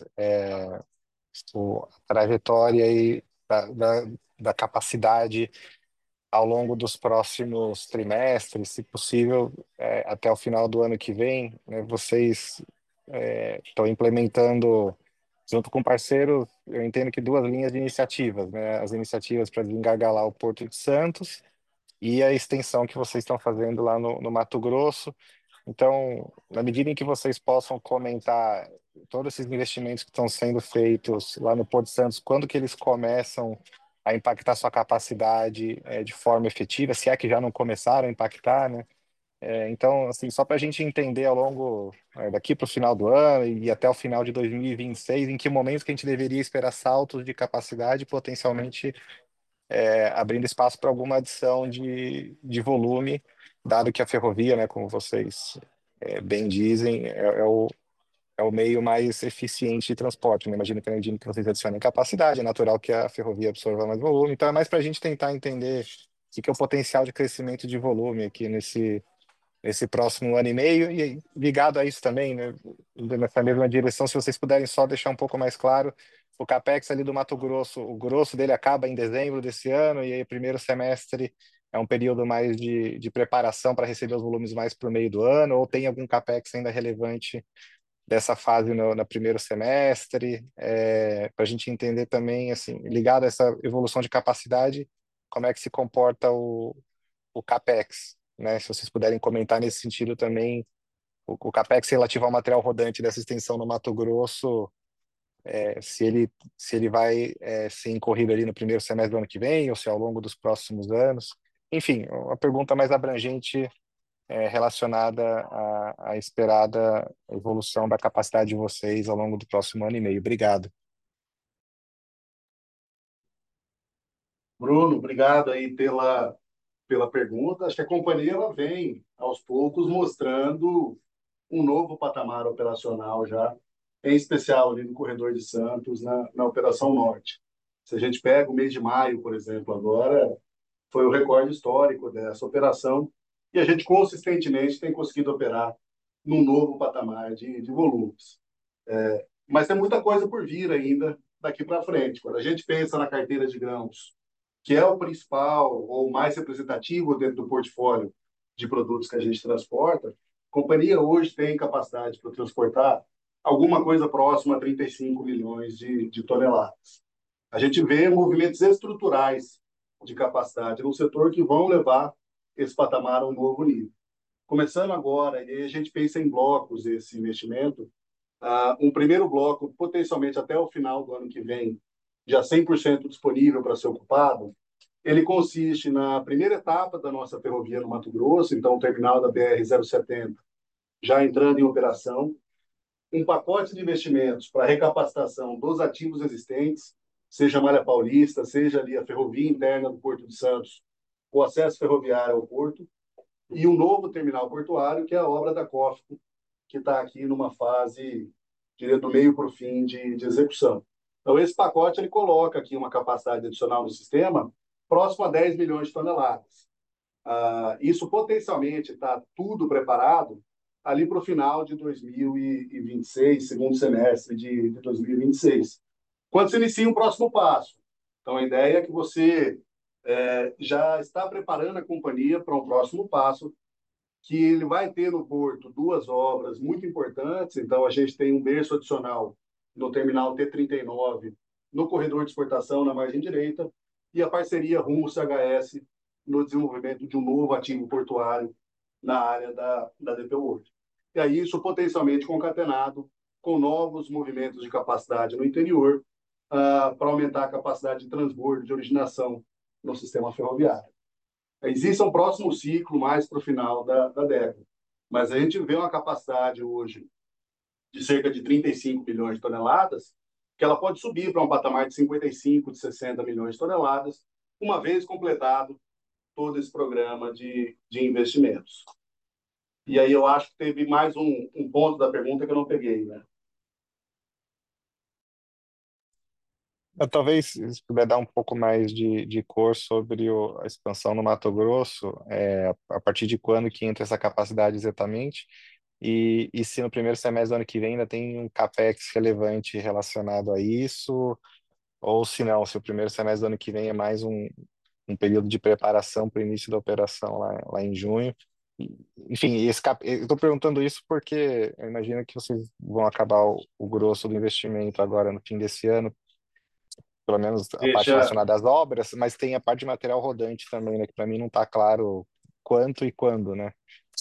a trajetória aí da capacidade ao longo dos próximos trimestres, se possível, até o final do ano que vem, né, vocês estão implementando, junto com o parceiro, eu entendo que duas linhas de iniciativas, né, as iniciativas para desengargalar o Porto de Santos e a extensão que vocês estão fazendo lá no Mato Grosso. Então, na medida em que vocês possam comentar todos esses investimentos que estão sendo feitos lá no Porto Santos, quando que eles começam a impactar sua capacidade de forma efetiva, se é que já não começaram a impactar, né? Então, assim, só para a gente entender ao longo, daqui para o final do ano e até o final de 2026, em que momentos que a gente deveria esperar saltos de capacidade, potencialmente abrindo espaço para alguma adição de volume, dado que a ferrovia, né, como vocês bem dizem, é o meio mais eficiente de transporte, né? Imagino que na medida que vocês adicionem capacidade, é natural que a ferrovia absorva mais volume. Então, é mais para a gente tentar entender o que é o potencial de crescimento de volume aqui nesse próximo ano e meio. E aí, ligado a isso também, né, indo nessa mesma direção, se vocês puderem só deixar um pouco mais claro, o CapEx ali do Mato Grosso, o grosso dele acaba em dezembro desse ano, e aí o primeiro semestre é um período mais de preparação para receber os volumes mais para o meio do ano, ou tem algum CapEx ainda relevante dessa fase no primeiro semestre, para a gente entender também, assim, ligado a essa evolução de capacidade, como é que se comporta o CapEx, né? Se vocês puderem comentar nesse sentido também, o CapEx relativo ao material rodante dessa extensão no Mato Grosso, se ele vai ser incorrido ali no primeiro semestre do ano que vem, ou se é ao longo dos próximos anos. Enfim, uma pergunta mais abrangente relacionada à esperada evolução da capacidade de vocês ao longo do próximo ano e meio. Obrigado. Bruno, obrigado aí pela pergunta. Acho que a companhia ela vem, aos poucos, mostrando um novo patamar operacional já em especial ali no corredor de Santos, na Operação Norte. Se a gente pega o mês de maio, por exemplo, agora, foi o recorde histórico dessa operação e a gente consistentemente tem conseguido operar num novo patamar de volumes. Mas tem muita coisa por vir ainda daqui para frente. Quando a gente pensa na carteira de grãos, que é o principal ou mais representativo dentro do portfólio de produtos que a gente transporta, a companhia hoje tem capacidade para transportar alguma coisa próxima a 35 milhões de toneladas. A gente vê movimentos estruturais de capacidade no setor que vão levar esse patamar a um novo nível. Começando agora, e aí a gente pensa em blocos esse investimento, um primeiro bloco, potencialmente até o final do ano que vem, já 100% disponível para ser ocupado, ele consiste na primeira etapa da nossa ferrovia no Mato Grosso, então o terminal da BR-070 já entrando em operação, um pacote de investimentos para recapacitação dos ativos existentes, seja a Malha Paulista, seja ali a ferrovia interna do Porto de Santos, o acesso ferroviário ao porto, e um novo terminal portuário, que é a obra da COFCO, que está aqui numa fase, diria, do meio para o fim de execução. Então, esse pacote ele coloca aqui uma capacidade adicional no sistema próximo a 10 milhões de toneladas. Isso potencialmente está tudo preparado ali para o final de 2026, segundo semestre de 2026, quando se inicia o próximo passo. Então, a ideia é que você já está preparando a companhia para um próximo passo, que ele vai ter no porto duas obras muito importantes. Então, a gente tem um berço adicional no terminal T39, no corredor de exportação, na margem direita, e a parceria Rumo-CHS no desenvolvimento de um novo ativo portuário na área da DP World. E aí, isso potencialmente concatenado com novos movimentos de capacidade no interior, para aumentar a capacidade de transbordo, de originação no sistema ferroviário. Existe um próximo ciclo mais para o final da década, mas a gente vê uma capacidade hoje de cerca de 35 milhões de toneladas, que ela pode subir para um patamar de 55, de 60 milhões de toneladas, uma vez completado todo esse programa de investimentos. E aí eu acho que teve mais um ponto da pergunta que eu não peguei, né? Talvez, se puder dar um pouco mais de cor sobre a expansão no Mato Grosso, a partir de quando que entra essa capacidade exatamente, e se no primeiro semestre do ano que vem ainda tem um CAPEX relevante relacionado a isso, ou se não, se o primeiro semestre do ano que vem é mais um período de preparação para o início da operação lá em junho. Enfim, eu estou perguntando isso porque eu imagino que vocês vão acabar o grosso do investimento agora no fim desse ano, pelo menos a parte Deixa, relacionada às obras, mas tem a parte de material rodante também, né? Que para mim não está claro quanto e quando, né?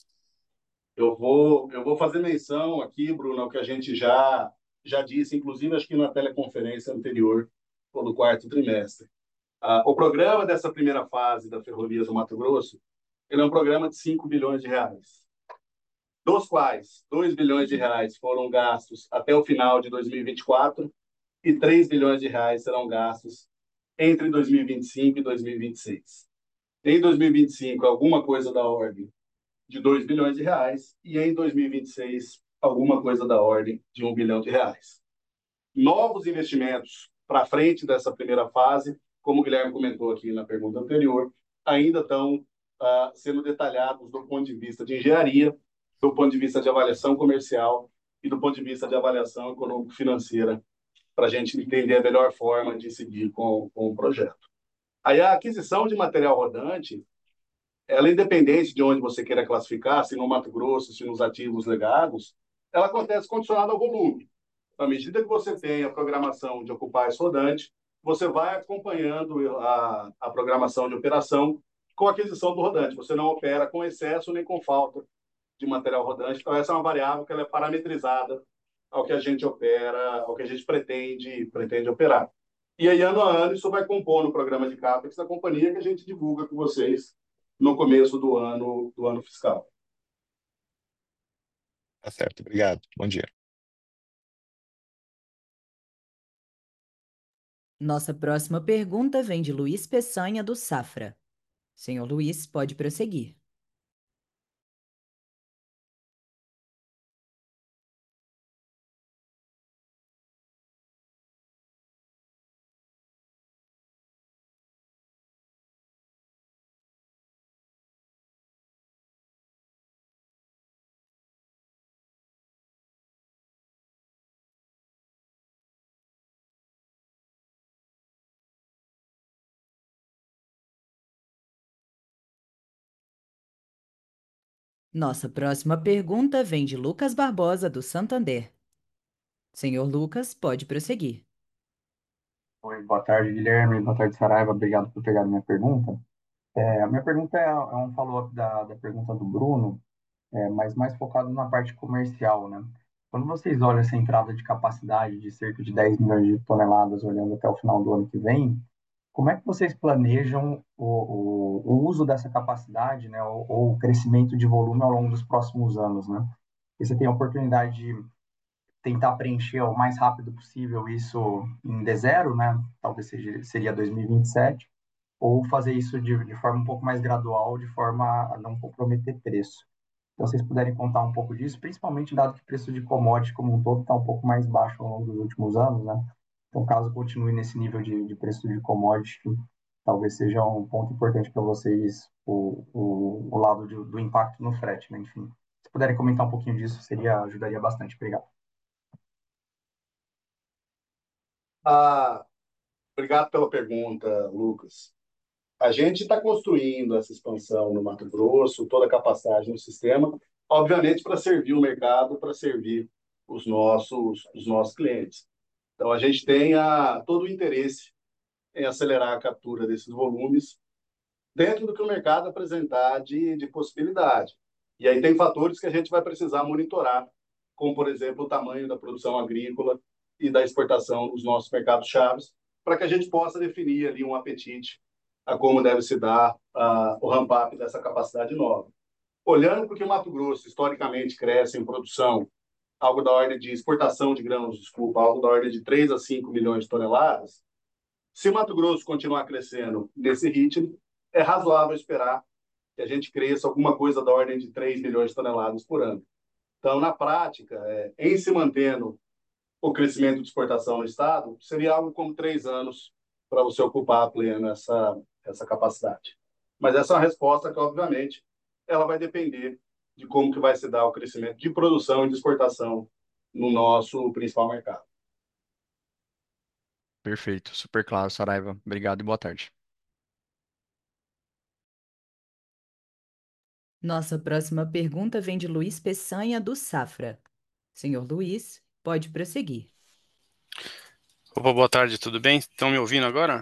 eu vou fazer menção aqui, Bruno, ao que a gente já disse, inclusive acho que na teleconferência anterior, ou do quarto trimestre. O programa dessa primeira fase da Ferrovias do Mato Grosso, ele é um programa de 5 bilhões de reais, dos quais 2 bilhões de reais foram gastos até o final de 2024 e 3 bilhões de reais serão gastos entre 2025 e 2026. Em 2025, alguma coisa da ordem de 2 bilhões de reais e em 2026, alguma coisa da ordem de 1 bilhão de reais. Novos investimentos para frente dessa primeira fase, como o Guilherme comentou aqui na pergunta anterior, ainda estão sendo detalhados do ponto de vista de engenharia, do ponto de vista de avaliação comercial e do ponto de vista de avaliação econômico-financeira, para a gente entender a melhor forma de seguir com o projeto. Aí a aquisição de material rodante, ela independente de onde você queira classificar, se no Mato Grosso, se nos ativos legados, ela acontece condicionada ao volume. À medida que você tem a programação de ocupar esse rodante, você vai acompanhando a programação de operação com a aquisição do rodante. Você não opera com excesso nem com falta de material rodante. Então, essa é uma variável que ela é parametrizada ao que a gente opera, ao que a gente pretende operar. E aí, ano a ano, isso vai compor no programa de CAPEX da companhia que a gente divulga com vocês no começo do ano fiscal. Tá certo, obrigado. Bom dia. Nossa próxima pergunta vem de Luiz Peçanha, do Safra. Senhor Luiz, pode prosseguir. Nossa próxima pergunta vem de Lucas Barbosa, do Santander. Senhor Lucas, pode prosseguir. Oi, boa tarde, Guilherme. Boa tarde, Saraiva. Obrigado por pegar a minha pergunta. A minha pergunta é um follow-up da pergunta do Bruno, mas mais focado na parte comercial, né? Quando vocês olham essa entrada de capacidade de cerca de 10 milhões de toneladas, olhando até o final do ano que vem, como é que vocês planejam o uso dessa capacidade, né, ou o crescimento de volume ao longo dos próximos anos, né? E você tem a oportunidade de tentar preencher o mais rápido possível isso em D0, né? Talvez seria 2027, ou fazer isso de forma um pouco mais gradual, de forma a não comprometer preço. Então, se vocês puderem contar um pouco disso, principalmente dado que o preço de commodity como um todo está um pouco mais baixo ao longo dos últimos anos, né? Então, caso continue nesse nível de preço de commodity, talvez seja um ponto importante para vocês o lado do impacto no frete, né? Enfim, se puderem comentar um pouquinho disso, ajudaria bastante. Obrigado. Ah, obrigado pela pergunta, Lucas. A gente está construindo essa expansão no Mato Grosso, toda a capacidade no sistema, obviamente para servir o mercado, para servir os nossos clientes. Então, a gente tem todo o interesse em acelerar a captura desses volumes dentro do que o mercado apresentar de possibilidade. E aí tem fatores que a gente vai precisar monitorar, como, por exemplo, o tamanho da produção agrícola e da exportação dos nossos mercados chaves, para que a gente possa definir ali um apetite a como deve se dar o ramp-up dessa capacidade nova. Olhando para o que o Mato Grosso historicamente cresce em produção, algo da ordem de exportação de grãos, desculpa, algo da ordem de 3 a 5 milhões de toneladas, se o Mato Grosso continuar crescendo nesse ritmo, é razoável esperar que a gente cresça alguma coisa da ordem de 3 milhões de toneladas por ano. Então, na prática, em se mantendo o crescimento de exportação no Estado, seria algo como 3 anos para você ocupar pleno essa capacidade. Mas essa é uma resposta que, obviamente, ela vai depender de como que vai se dar o crescimento de produção e de exportação no nosso principal mercado. Perfeito, super claro, Saraiva. Obrigado e boa tarde. Nossa próxima pergunta vem de Luiz Peçanha, do Safra. Senhor Luiz, pode prosseguir. Opa, boa tarde, tudo bem? Estão me ouvindo agora?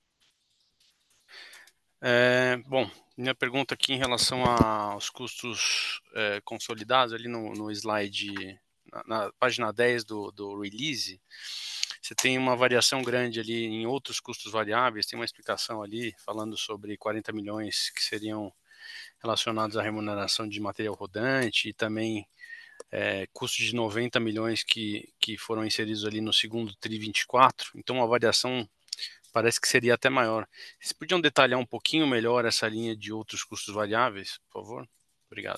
Bom, minha pergunta aqui em relação aos custos consolidados, ali no slide, na página 10 do release, você tem uma variação grande ali em outros custos variáveis, tem uma explicação ali falando sobre 40 milhões que seriam relacionados à remuneração de material rodante e também custos de 90 milhões que foram inseridos ali no segundo TRI 24, então a variação parece que seria até maior. Vocês podiam detalhar um pouquinho melhor essa linha de outros custos variáveis, por favor? Obrigado.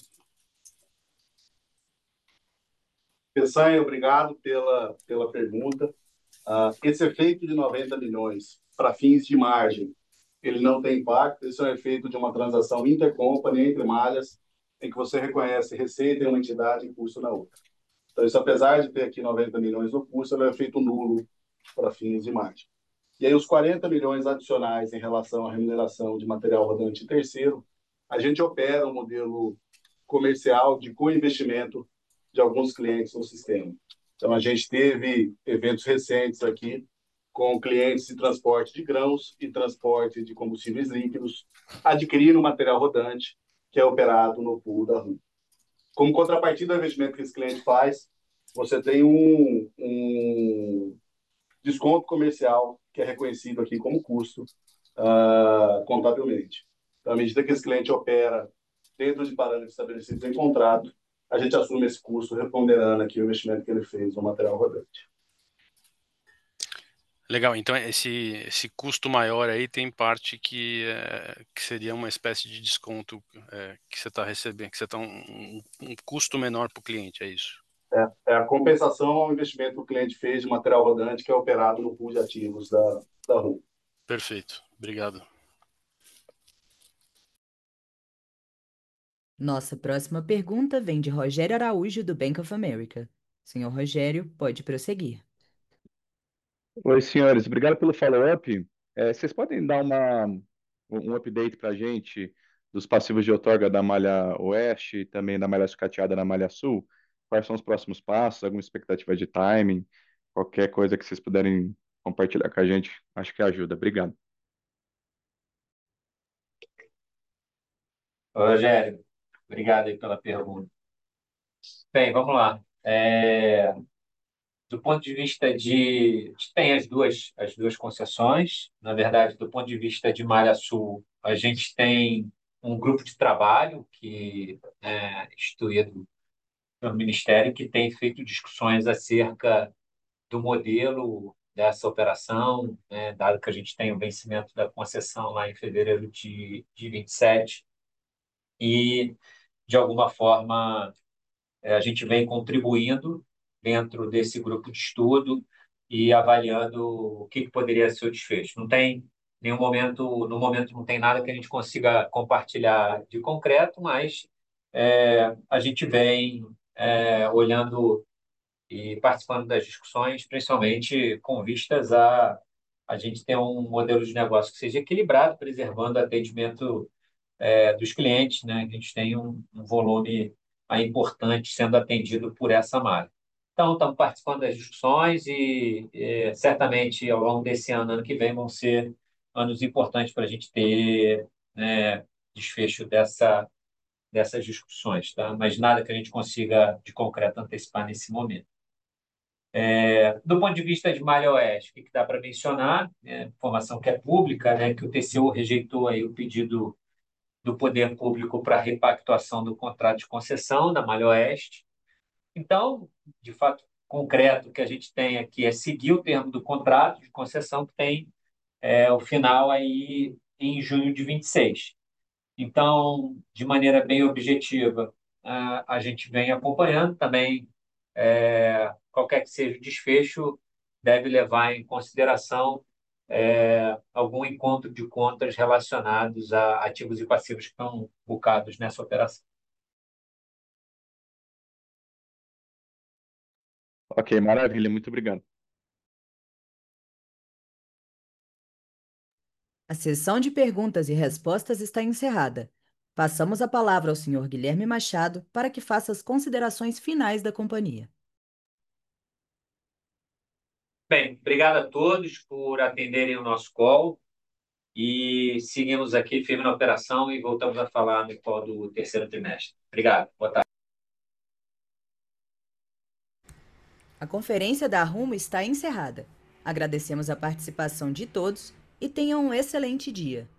Peçanha, obrigado pela pergunta. Esse efeito de 90 milhões para fins de margem, ele não tem impacto, esse é um efeito de uma transação intercompany entre malhas, em que você reconhece receita em uma entidade e custo na outra. Então, isso, apesar de ter aqui 90 milhões no custo, ele é um efeito nulo para fins de margem. E aí, os 40 milhões adicionais em relação à remuneração de material rodante e terceiro, a gente opera um modelo comercial de co-investimento de alguns clientes no sistema. Então, a gente teve eventos recentes aqui com clientes de transporte de grãos e transporte de combustíveis líquidos, adquirindo material rodante que é operado no pool da RUM. Como contrapartida do investimento que esse cliente faz, você tem um desconto comercial que é reconhecido aqui como custo contabilmente. Então, à medida que esse cliente opera dentro de parâmetros estabelecidos em contrato, a gente assume esse custo, reponderando aqui o investimento que ele fez no material rodante. Legal, então esse custo maior aí tem parte que seria uma espécie de desconto que você está recebendo, que você está um custo menor para o cliente, é isso? É a compensação ao investimento que o cliente fez de material rodante que é operado no pool de ativos da RUM. Perfeito, obrigado. Nossa próxima pergunta vem de Rogério Araújo, do Bank of America. Senhor Rogério, pode prosseguir. Oi, senhores, obrigado pelo follow-up. Vocês podem dar um update para a gente dos passivos de outorga da malha oeste e também da malha sucateada na malha sul? Quais são os próximos passos? Alguma expectativa de timing? Qualquer coisa que vocês puderem compartilhar com a gente, acho que ajuda. Obrigado. Rogério, obrigado aí pela pergunta. Bem, vamos lá. Do ponto de vista de... A gente tem as duas concessões. Na verdade, do ponto de vista de Malha Sul, a gente tem um grupo de trabalho que é instituído pelo Ministério que tem feito discussões acerca do modelo dessa operação, né, dado que a gente tem o vencimento da concessão lá em fevereiro de 27, e, de alguma forma, a gente vem contribuindo dentro desse grupo de estudo e avaliando o que poderia ser o desfecho. Não tem nenhum momento, no momento não tem nada que a gente consiga compartilhar de concreto, mas a gente vem olhando e participando das discussões, principalmente com vistas a gente ter um modelo de negócio que seja equilibrado, preservando o atendimento dos clientes, né? A gente tem um volume aí importante sendo atendido por essa malha. Então, estamos participando das discussões e certamente ao longo desse ano que vem, vão ser anos importantes para a gente ter, né, desfecho dessas discussões, tá? Mas nada que a gente consiga de concreto antecipar nesse momento. Do ponto de vista de Malha Oeste, o que dá para mencionar? Informação que é pública, né, que o TCU rejeitou aí o pedido do poder público para repactuação do contrato de concessão da Malha Oeste. Então, de fato, concreto, o que a gente tem aqui é seguir o termo do contrato de concessão que tem o final aí em junho de 26. Então, de maneira bem objetiva, a gente vem acompanhando também. Qualquer que seja o desfecho, deve levar em consideração algum encontro de contas relacionados a ativos e passivos que estão bucados nessa operação. Ok, maravilha, muito obrigado. A sessão de perguntas e respostas está encerrada. Passamos a palavra ao senhor Guilherme Machado para que faça as considerações finais da companhia. Bem, obrigado a todos por atenderem o nosso call e seguimos aqui firme na operação e voltamos a falar no call do terceiro trimestre. Obrigado. Boa tarde. A conferência da Rumo está encerrada. Agradecemos a participação de todos e tenham um excelente dia.